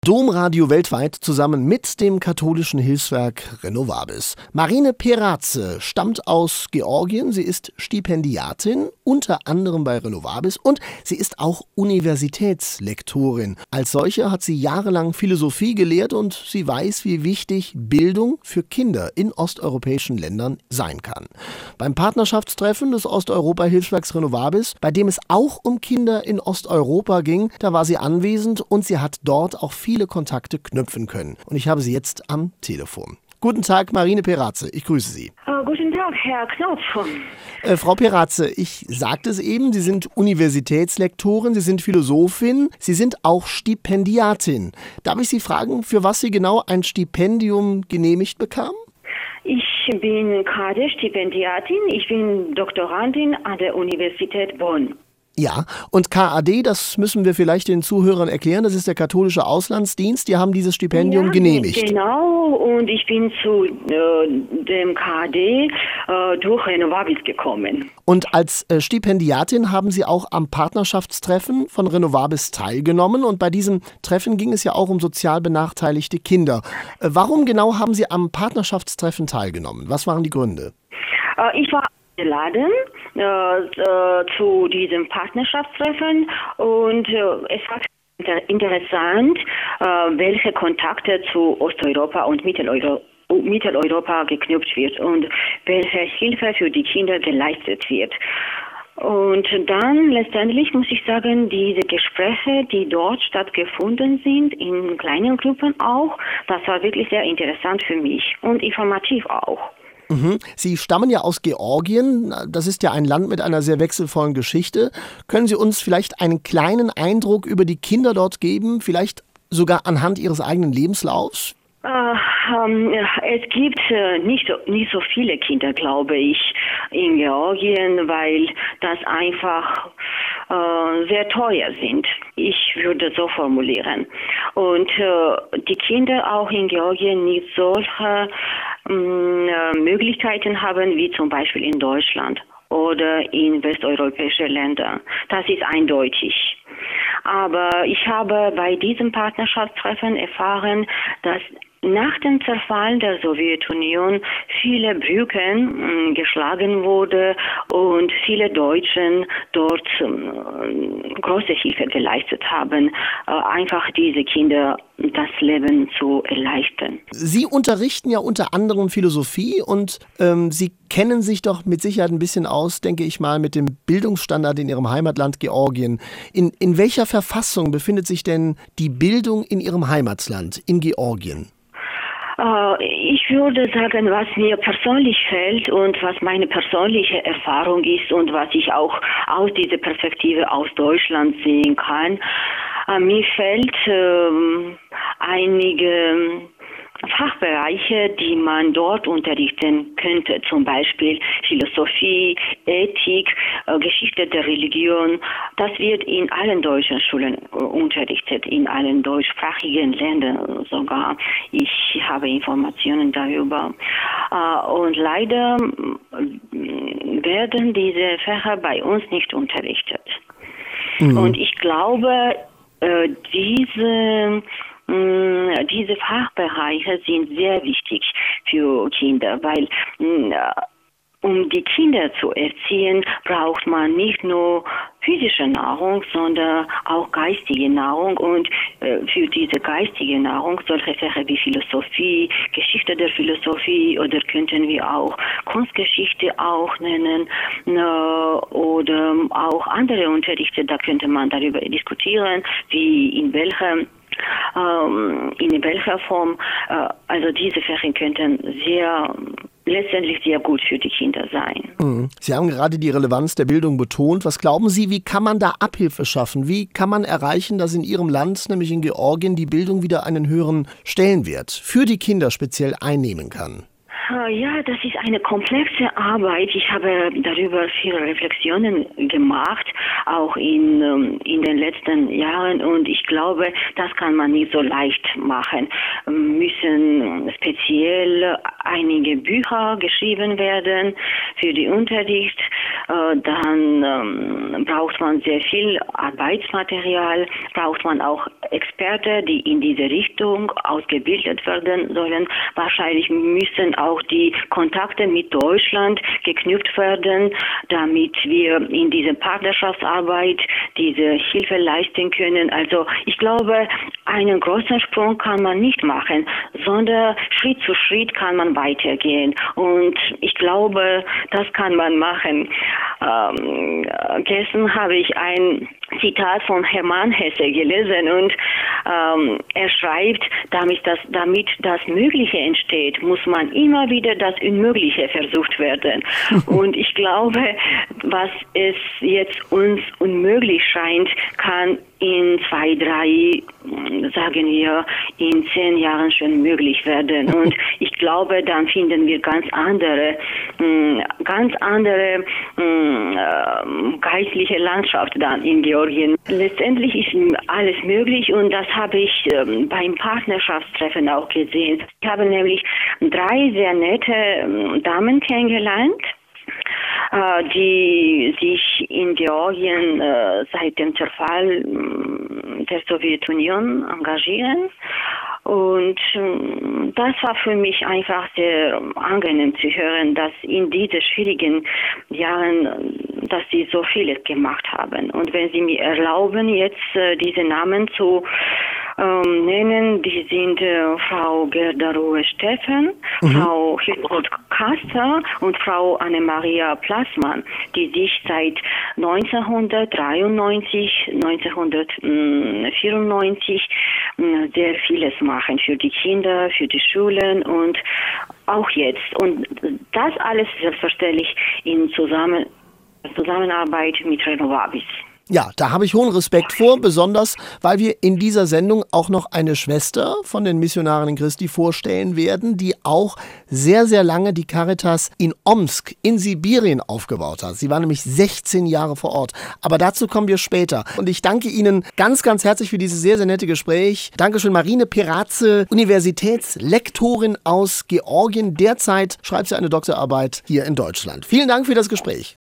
Domradio weltweit zusammen mit dem katholischen Hilfswerk Renovabis. Marine Peratze stammt aus Georgien. Sie ist Stipendiatin, unter anderem bei Renovabis, und sie ist auch Universitätslektorin. Als solche hat sie jahrelang Philosophie gelehrt und sie weiß, wie wichtig Bildung für Kinder in osteuropäischen Ländern sein kann. Beim Partnerschaftstreffen des Osteuropa-Hilfswerks Renovabis, bei dem es auch um Kinder in Osteuropa ging, da war sie anwesend und sie hat dort auch viele Kontakte knüpfen können. Und ich habe sie jetzt am Telefon. Guten Tag, Marine Peratze. Ich grüße Sie. Guten Tag, Herr Knopf. Frau Peratze, ich sagte es eben, Sie sind Universitätslektorin, Sie sind Philosophin, Sie sind auch Stipendiatin. Darf ich Sie fragen, für was Sie genau ein Stipendium genehmigt bekamen? Ich bin KD-Stipendiatin, ich bin Doktorandin an der Universität Bonn. Ja, und KAD, das müssen wir vielleicht den Zuhörern erklären, das ist der katholische Auslandsdienst, die haben dieses Stipendium genehmigt. Genau, und ich bin zu dem KAD durch Renovabis gekommen. Und als Stipendiatin haben Sie auch am Partnerschaftstreffen von Renovabis teilgenommen und bei diesem Treffen ging es ja auch um sozial benachteiligte Kinder. Warum genau haben Sie am Partnerschaftstreffen teilgenommen? Was waren die Gründe? Ich war eingeladen zu diesem Partnerschaftstreffen und es war interessant, welche Kontakte zu Osteuropa und Mitteleuropa geknüpft wird und welche Hilfe für die Kinder geleistet wird. Und dann letztendlich muss ich sagen, diese Gespräche, die dort stattgefunden sind, in kleinen Gruppen auch, das war wirklich sehr interessant für mich und informativ auch. Sie stammen ja aus Georgien, das ist ja ein Land mit einer sehr wechselvollen Geschichte. Können Sie uns vielleicht einen kleinen Eindruck über die Kinder dort geben, vielleicht sogar anhand Ihres eigenen Lebenslaufs? Es gibt nicht so viele Kinder, glaube ich, in Georgien, weil das einfach sehr teuer sind. Ich würde so formulieren. Und die Kinder auch in Georgien nicht solche Möglichkeiten haben wie zum Beispiel in Deutschland oder in westeuropäischen Ländern. Das ist eindeutig. Aber ich habe bei diesem Partnerschaftstreffen erfahren, dass nach dem Zerfall der Sowjetunion viele Brücken geschlagen wurde und viele Deutschen dort große Hilfe geleistet haben, einfach diese Kinder das Leben zu erleichtern. Sie unterrichten ja unter anderem Philosophie und Sie kennen sich doch mit Sicherheit ein bisschen aus, denke ich mal, mit dem Bildungsstandard in Ihrem Heimatland Georgien. In welcher Verfassung befindet sich denn die Bildung in Ihrem Heimatland, in Georgien? Ich würde sagen, was mir persönlich fällt und was meine persönliche Erfahrung ist und was ich auch aus dieser Perspektive aus Deutschland sehen kann, mir fällt einige Fachbereiche, die man dort unterrichten könnte, zum Beispiel Philosophie, Ethik, Geschichte der Religion. Das wird in allen deutschen Schulen unterrichtet, in allen deutschsprachigen Ländern sogar. Ich habe Informationen darüber. Und leider werden diese Fächer bei uns nicht unterrichtet. Und ich glaube, diese Fachbereiche sind sehr wichtig für Kinder, weil um die Kinder zu erziehen, braucht man nicht nur physische Nahrung, sondern auch geistige Nahrung. Und für diese geistige Nahrung solche Fächer wie Philosophie, Geschichte der Philosophie oder könnten wir auch Kunstgeschichte auch nennen oder auch andere Unterrichte, da könnte man darüber diskutieren, wie in welcher Form, also diese Fächer könnten letztendlich sehr gut für die Kinder sein. Sie haben gerade die Relevanz der Bildung betont. Was glauben Sie, wie kann man da Abhilfe schaffen? Wie kann man erreichen, dass in Ihrem Land, nämlich in Georgien, die Bildung wieder einen höheren Stellenwert für die Kinder speziell einnehmen kann? Ja, das ist eine komplexe Arbeit. Ich habe darüber viele Reflexionen gemacht, auch in den letzten Jahren. Und ich glaube, das kann man nicht so leicht machen. Müssen speziell einige Bücher geschrieben werden für den Unterricht. dann braucht man sehr viel Arbeitsmaterial, braucht man auch Experten, die in diese Richtung ausgebildet werden sollen. Wahrscheinlich müssen auch die Kontakte mit Deutschland geknüpft werden, damit wir in dieser Partnerschaftsarbeit diese Hilfe leisten können. Also ich glaube, einen großen Sprung kann man nicht machen, sondern Schritt zu Schritt kann man weitergehen. Und ich glaube, das kann man machen. Gestern habe ich ein Zitat von Hermann Hesse gelesen und er schreibt, damit das Mögliche entsteht, muss man immer wieder das Unmögliche versucht werden. Und ich glaube, was es jetzt uns unmöglich scheint, kann in 2, 3, sagen wir, in 10 Jahren schon möglich werden. Und ich glaube, dann finden wir ganz andere geistliche Landschaft dann in Georgien. Letztendlich ist alles möglich und das habe ich beim Partnerschaftstreffen auch gesehen. Ich habe nämlich 3 sehr nette Damen kennengelernt, die sich in Georgien seit dem Zerfall der Sowjetunion engagieren. Und das war für mich einfach sehr angenehm zu hören, dass in diesen schwierigen Jahren, dass sie so vieles gemacht haben. Und wenn Sie mir erlauben, jetzt diese Namen zu nennen, die sind Frau Gerda Ruhe-Steffen, Frau Hiltrud Kaster und Frau Annemaria Plassmann, die sich seit 1993, 1994 sehr vieles machen für die Kinder, für die Schulen und auch jetzt. Und das alles selbstverständlich in Zusammenarbeit mit Renovabis. Ja, da habe ich hohen Respekt vor, besonders weil wir in dieser Sendung auch noch eine Schwester von den Missionarinnen Christi vorstellen werden, die auch sehr, sehr lange die Caritas in Omsk in Sibirien aufgebaut hat. Sie war nämlich 16 Jahre vor Ort. Aber dazu kommen wir später. Und ich danke Ihnen ganz, ganz herzlich für dieses sehr, sehr nette Gespräch. Dankeschön, Marine Peratze, Universitätslektorin aus Georgien. Derzeit schreibt sie eine Doktorarbeit hier in Deutschland. Vielen Dank für das Gespräch.